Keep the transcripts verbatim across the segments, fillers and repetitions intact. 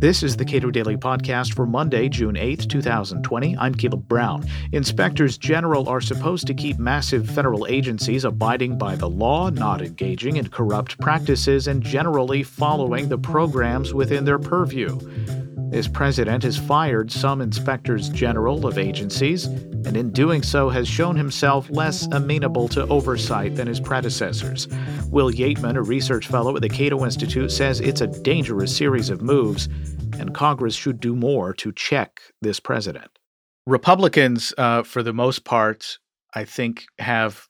This is the Cato Daily Podcast for Monday, June eighth, twenty twenty. I'm Caleb Brown. Inspectors General are supposed to keep massive federal agencies abiding by the law, not engaging in corrupt practices, and generally following the programs within their purview. This president has fired some inspectors general of agencies, and in doing so has shown himself less amenable to oversight than his predecessors. Will Yeatman, a research fellow at the Cato Institute, says it's a dangerous series of moves, and Congress should do more to check this president. Republicans, uh, for the most part, I think, have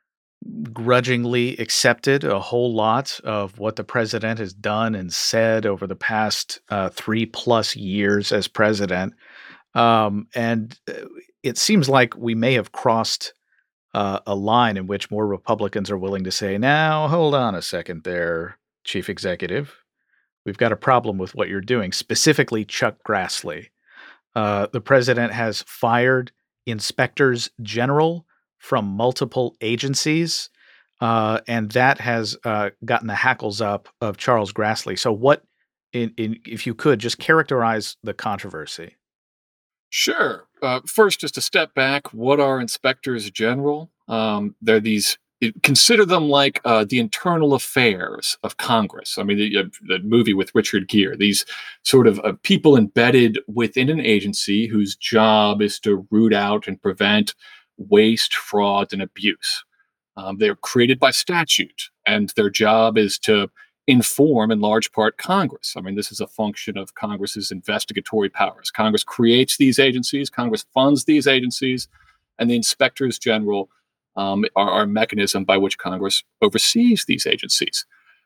grudgingly accepted a whole lot of what the president has done and said over the past uh, three plus years as president. Um, and it seems like we may have crossed uh, a line in which more Republicans are willing to say, now, hold on a second there, Chief Executive. We've got a problem with what you're doing, specifically Chuck Grassley. Uh, the president has fired inspectors general from multiple agencies, uh, and that has uh, gotten the hackles up of Charles Grassley. So what, in, in, if you could, just characterize the controversy. Sure. Uh, first, just to step back, what are inspectors general? Um, they're these, consider them like uh, the internal affairs of Congress. I mean, the, uh, the movie with Richard Gere, these sort of uh, people embedded within an agency whose job is to root out and prevent waste, fraud, and abuse. Um, they're created by statute, and their job is to inform, in large part, Congress. I mean, this is a function of Congress's investigatory powers. Congress creates these agencies, Congress funds these agencies, and the inspectors general um, are, are a mechanism by which Congress oversees these agencies.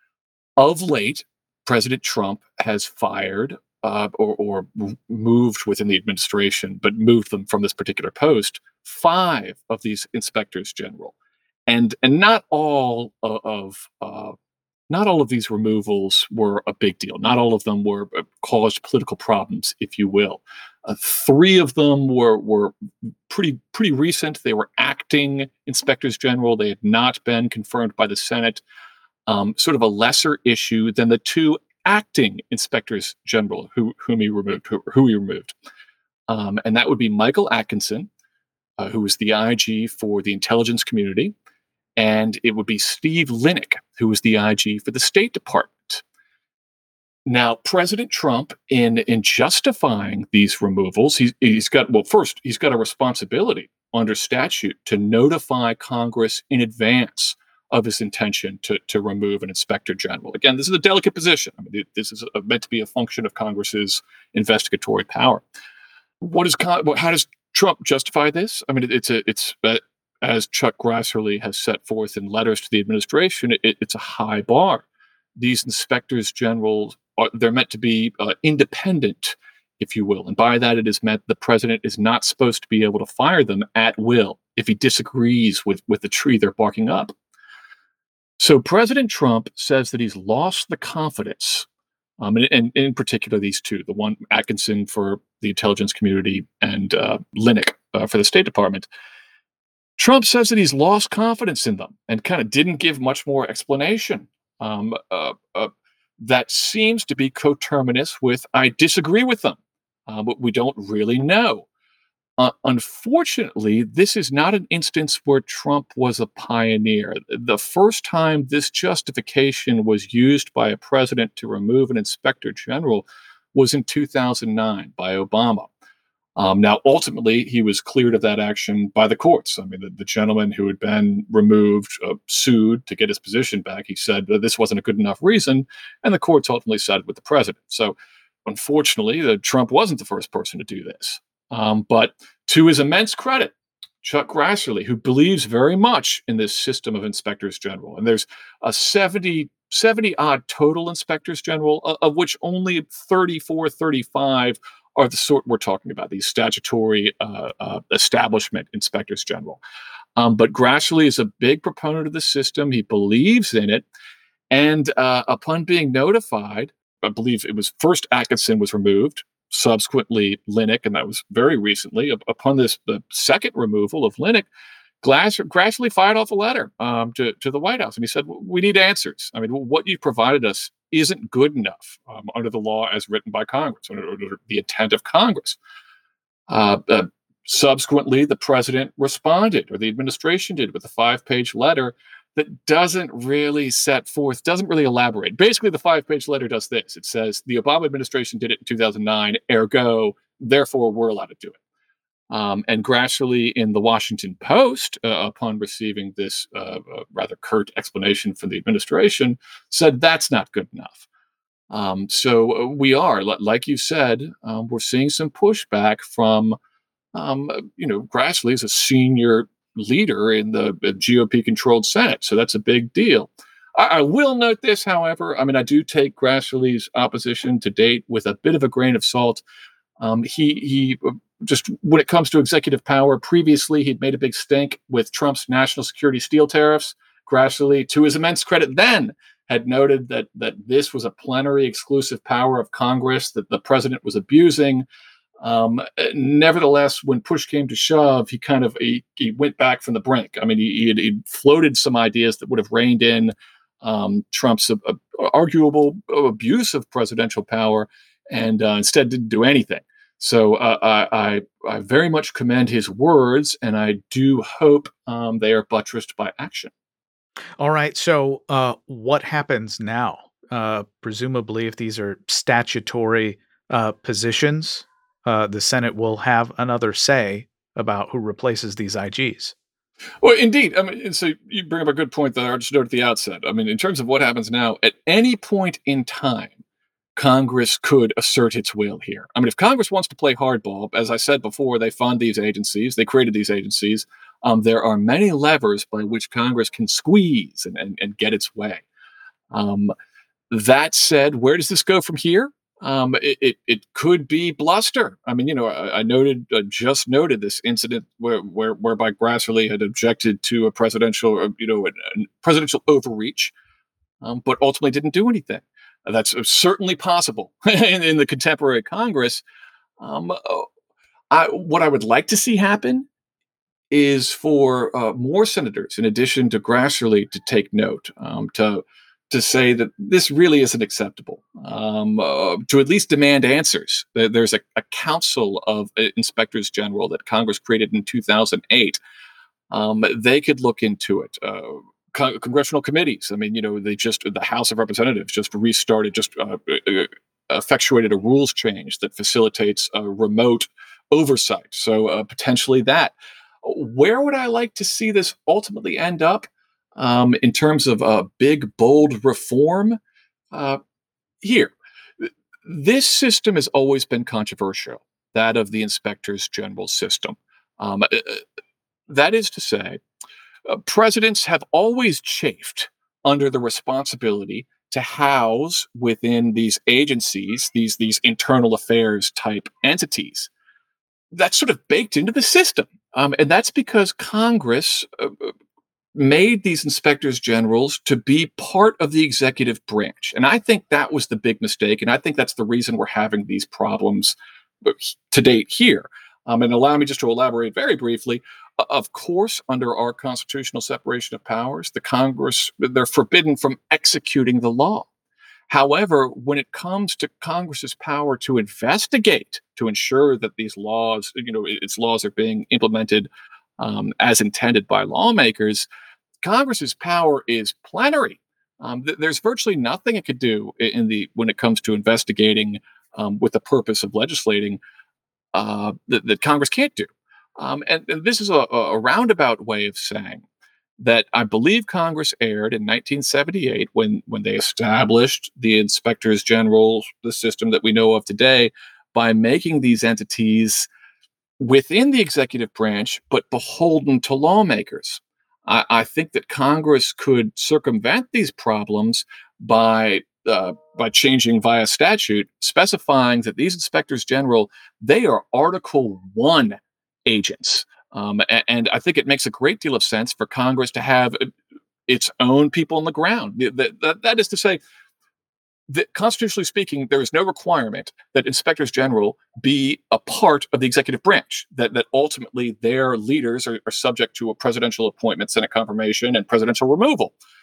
Of late, President Trump has fired uh, or, or moved within the administration, but moved them from this particular post, five of these inspectors general. And, and not all of, of uh, Not all of these removals were a big deal. Not all of them were uh, caused political problems, if you will. Uh, three of them were were pretty pretty recent. They were acting inspectors general. They had not been confirmed by the Senate. Um, sort of a lesser issue than the two acting inspectors general who whom he removed. Who, who he removed, um, and that would be Michael Atkinson, uh, who was the I G for the intelligence community. And it would be Steve Linick, who was the I G for the State Department. Now, President Trump, in, in justifying these removals, he's, he's got, well, first, he's got a responsibility under statute to notify Congress in advance of his intention to, to remove an inspector general. Again, this is a delicate position. I mean, this is a, meant to be a function of Congress's investigatory power. What is, how does Trump justify this? I mean, it, it's a, it's uh, as Chuck Grassley has set forth in letters to the administration, it, it's a high bar. These inspectors general, are, they're meant to be uh, independent, if you will. And by that, it is meant the president is not supposed to be able to fire them at will if he disagrees with, with the tree they're barking up. So President Trump says that he's lost the confidence, um, and, and in particular these two, the one Atkinson for the intelligence community and uh, Linick uh, for the State Department. Trump says that he's lost confidence in them and kind of didn't give much more explanation. Um, uh, uh, that seems to be coterminous with, I disagree with them, uh, but we don't really know. Uh, unfortunately, this is not an instance where Trump was a pioneer. The first time this justification was used by a president to remove an inspector general was in two thousand nine by Obama. Um, now, ultimately, he was cleared of that action by the courts. I mean, the, the gentleman who had been removed uh, sued to get his position back. He said that this wasn't a good enough reason, and the courts ultimately sided with the president. So, unfortunately, the, Trump wasn't the first person to do this. Um, but to his immense credit, Chuck Grassley, who believes very much in this system of inspectors general, and there's a seventy, seventy odd total inspectors general, of, of which only thirty-four, thirty-five are the sort we're talking about, these statutory uh, uh, establishment inspectors general. Um, but Grassley is a big proponent of the system. He believes in it. And uh, upon being notified, I believe it was first Atkinson was removed, subsequently Linick, and that was very recently. Upon this, the second removal of Linick, Glass, Grassley fired off a letter um, to, to the White House. And he said, we need answers. I mean, what you provided us isn't good enough um, under the law as written by Congress, under, under the intent of Congress. Uh, uh, subsequently, the president responded, or the administration did, with a five-page letter that doesn't really set forth, doesn't really elaborate. Basically, the five-page letter does this. It says, the Obama administration did it in two thousand nine, ergo, therefore, we're allowed to do it. Um, and Grassley in the Washington Post, uh, upon receiving this uh, uh, rather curt explanation from the administration, said that's not good enough. Um, so uh, we are, like you said, um, we're seeing some pushback from, um, you know, Grassley is a senior leader in the G O P-controlled Senate, so that's a big deal. I, I will note this, however. I mean, I do take Grassley's opposition to date with a bit of a grain of salt. Um, he he just when it comes to executive power, previously he'd made a big stink with Trump's national security steel tariffs. Grassley, to his immense credit, then had noted that that this was a plenary exclusive power of Congress that the president was abusing. Um, nevertheless, when push came to shove, he kind of he, he went back from the brink. I mean, he, he, had, he floated some ideas that would have reined in um, Trump's uh, arguable abuse of presidential power, and uh, instead didn't do anything. So uh, I, I, I very much commend his words, and I do hope um, they are buttressed by action. All right. So uh, what happens now? Uh, presumably, if these are statutory uh, positions, uh, the Senate will have another say about who replaces these I Gs. Well, indeed. I mean, and so you bring up a good point that I just noted at the outset. I mean, in terms of what happens now, at any point in time, Congress could assert its will here. I mean, if Congress wants to play hardball, as I said before, they fund these agencies, they created these agencies. Um, there are many levers by which Congress can squeeze and, and, and get its way. Um, that said, where does this go from here? Um, it, it, it could be bluster. I mean, you know, I, I noted, uh, just noted this incident where, where whereby Grassley had objected to a presidential, uh, you know, a, a presidential overreach, um, but ultimately didn't do anything. That's certainly possible in, in the contemporary Congress. Um, I, what I would like to see happen is for uh, more senators, in addition to Grassley, to take note, um, to to say that this really isn't acceptable, um, uh, to at least demand answers. There's a, a council of inspectors general that Congress created in two thousand eight. Um, they could look into it. Uh, con- congressional committees. I mean, you know, they just, the House of Representatives just restarted, just uh, uh, effectuated a rules change that facilitates uh, remote oversight. So uh, potentially that. Where would I like to see this ultimately end up um, in terms of a big, bold reform? Uh, here, this system has always been controversial, that of the inspectors general system. Um, that is to say, uh, presidents have always chafed under the responsibility to house within these agencies, these, these internal affairs type entities. That's sort of baked into the system. Um, and that's because Congress uh, made these inspectors generals to be part of the executive branch. And I think that was the big mistake. And I think that's the reason we're having these problems to date here. Um, and allow me just to elaborate very briefly. Of course, under our constitutional separation of powers, the Congress, they're forbidden from executing the law. However, when it comes to Congress's power to investigate, to ensure that these laws, you know, its laws are being implemented um, as intended by lawmakers, Congress's power is plenary. Um, th- there's virtually nothing it could do in the when it comes to investigating um, with the purpose of legislating uh, that, that Congress can't do. Um, and, and this is a, a roundabout way of saying that I believe Congress erred in nineteen seventy-eight when, when they established the inspectors general, the system that we know of today, by making these entities within the executive branch, but beholden to lawmakers. I, I think that Congress could circumvent these problems by uh, by changing via statute, specifying that these inspectors general, they are Article One agents. Um, and, and I think it makes a great deal of sense for Congress to have its own people on the ground. That, that, that is to say, that constitutionally speaking, there is no requirement that inspectors general be a part of the executive branch, that, that ultimately their leaders are, are subject to a presidential appointment, Senate confirmation, and presidential removal.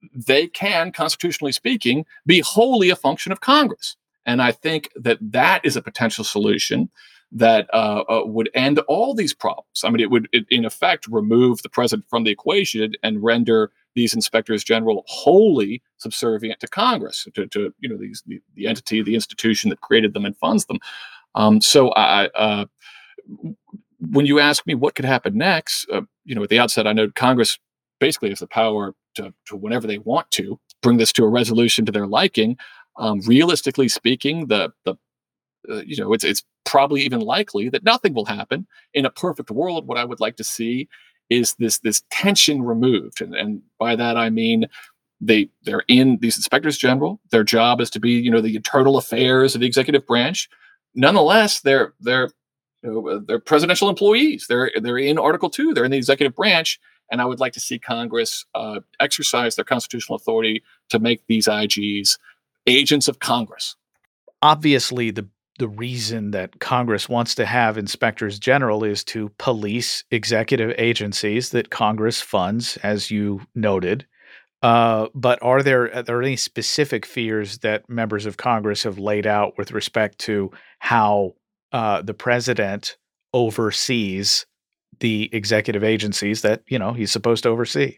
they can, constitutionally speaking, be wholly a function of Congress. And I think that that is a potential solution that uh, uh, would end all these problems. I mean, it would, it, in effect, remove the president from the equation and render these inspectors general wholly subservient to Congress, to, to you know, these the, the entity, the institution that created them and funds them. Um, so, I, uh, when you ask me what could happen next, uh, you know, at the outset, I know Congress basically has the power to, to whenever they want to bring this to a resolution to their liking. Um, realistically speaking, the the uh, you know, it's it's probably even likely that nothing will happen. In a perfect world, what I would like to see is this this tension removed, and, and by that I mean they they're in these inspectors general. Their job is to be, you know, the internal affairs of the executive branch. Nonetheless, they're they're you know, they're presidential employees. They're they're in Article Two. They're in the executive branch, and I would like to see Congress uh, exercise their constitutional authority to make these I Gs agents of Congress. Obviously, the the reason that Congress wants to have inspectors general is to police executive agencies that Congress funds, as you noted. Uh, but are there are there any specific fears that members of Congress have laid out with respect to how uh, the president oversees the executive agencies that, you know, he's supposed to oversee?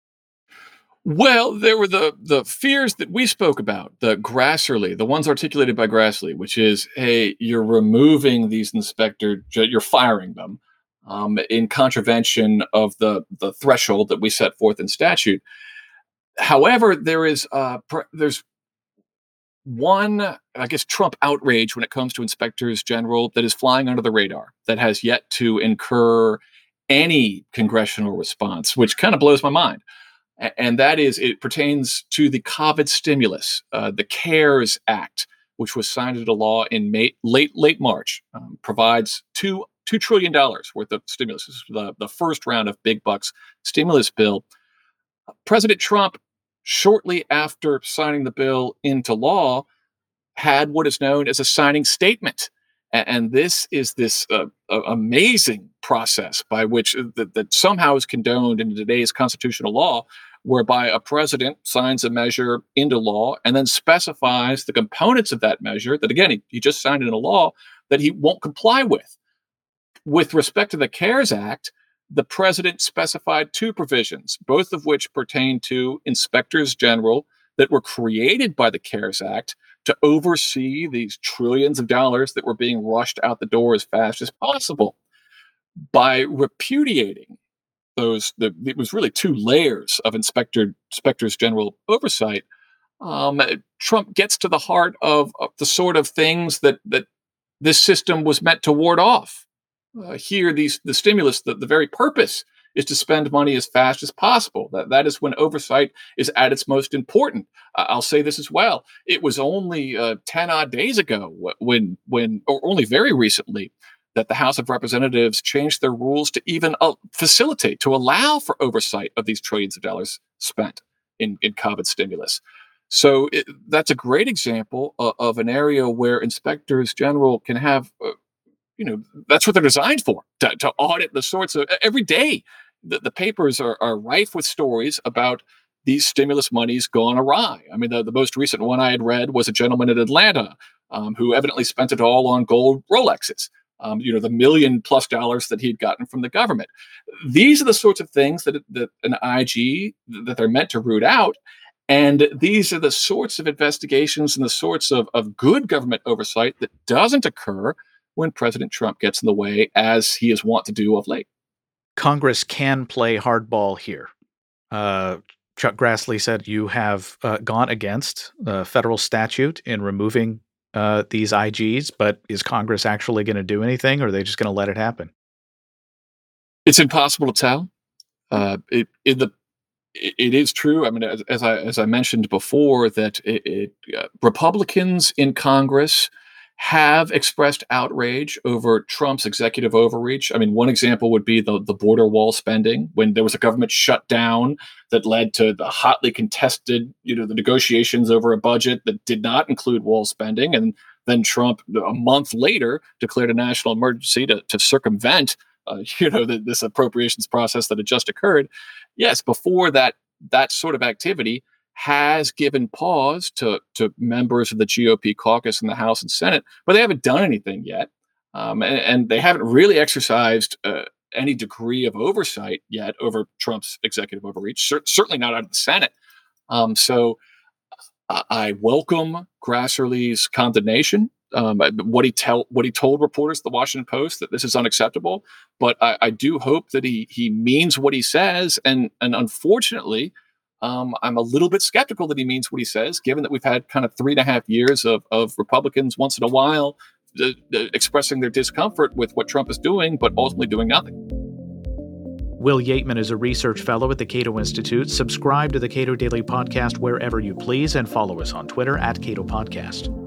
Well, there were the the fears that we spoke about, the Grassley, the ones articulated by Grassley, which is, hey, you're removing these inspector, you're firing them um, in contravention of the the threshold that we set forth in statute. However, there is uh, pr- there's one, I guess, Trump outrage when it comes to inspectors general that is flying under the radar, that has yet to incur any congressional response, which kind of blows my mind. And that is, it pertains to the COVID stimulus, uh, the CARES Act, which was signed into law in May, late late March, um, provides two two trillion dollars worth of stimulus. This is the, the first round of big bucks stimulus bill. President Trump, shortly after signing the bill into law, had what is known as a signing statement. And this is this uh, uh, amazing process by which uh, that, that somehow is condoned in today's constitutional law, whereby a president signs a measure into law and then specifies the components of that measure that, again, he, he just signed into law that he won't comply with. With respect to the CARES Act, the president specified two provisions, both of which pertain to inspectors general that were created by the CARES Act to oversee these trillions of dollars that were being rushed out the door as fast as possible. By repudiating those, the, it was really two layers of inspector, inspectors general oversight. Um, Trump gets to the heart of, of the sort of things that that this system was meant to ward off. Uh, here, these the stimulus, the, the very purpose is to spend money as fast as possible. That that is when oversight is at its most important. Uh, I'll say this as well. It was only uh, ten odd days ago when when or only very recently that the House of Representatives changed their rules to even uh, facilitate, to allow for oversight of these trillions of dollars spent in, in COVID stimulus. So it, that's a great example of, of an area where inspectors general can have, uh, you know, that's what they're designed for, to, to audit the sorts of, every day, the, the papers are, are rife with stories about these stimulus monies gone awry. I mean, the, the most recent one I had read was a gentleman in Atlanta um, who evidently spent it all on gold Rolexes. Um, you know, the million plus dollars that he'd gotten from the government. These are the sorts of things that, that an I G, that they're meant to root out. And these are the sorts of investigations and the sorts of, of good government oversight that doesn't occur when President Trump gets in the way, as he is wont to do of late. Congress can play hardball here. Uh, Chuck Grassley said you have uh, gone against uh, federal statute in removing uh, these I Gs, but is Congress actually going to do anything, or are they just going to let it happen? It's impossible to tell. Uh, it, it, the, it, it is true. I mean, as, as I as I mentioned before, that it, it, uh, Republicans in Congress have expressed outrage over Trump's executive overreach. I mean, one example would be the, the border wall spending, when there was a government shutdown that led to the hotly contested, you know, the negotiations over a budget that did not include wall spending. And then Trump, a month later, declared a national emergency to, to circumvent, uh, you know, the, this appropriations process that had just occurred. Yes, before that, that sort of activity, has given pause to, to members of the G O P caucus in the House and Senate, but they haven't done anything yet. Um, and, and they haven't really exercised uh, any degree of oversight yet over Trump's executive overreach, C- certainly not out of the Senate. Um, so uh, I welcome Grassley's condemnation. Um, what he tell what he told reporters at the Washington Post, that this is unacceptable. But I, I do hope that he he means what he says. And and unfortunately, um, I'm a little bit skeptical that he means what he says, given that we've had kind of three and a half years of of Republicans once in a while uh, uh, expressing their discomfort with what Trump is doing, but ultimately doing nothing. Will Yeatman is a research fellow at the Cato Institute. Subscribe to the Cato Daily Podcast wherever you please and follow us on Twitter at Cato Podcast.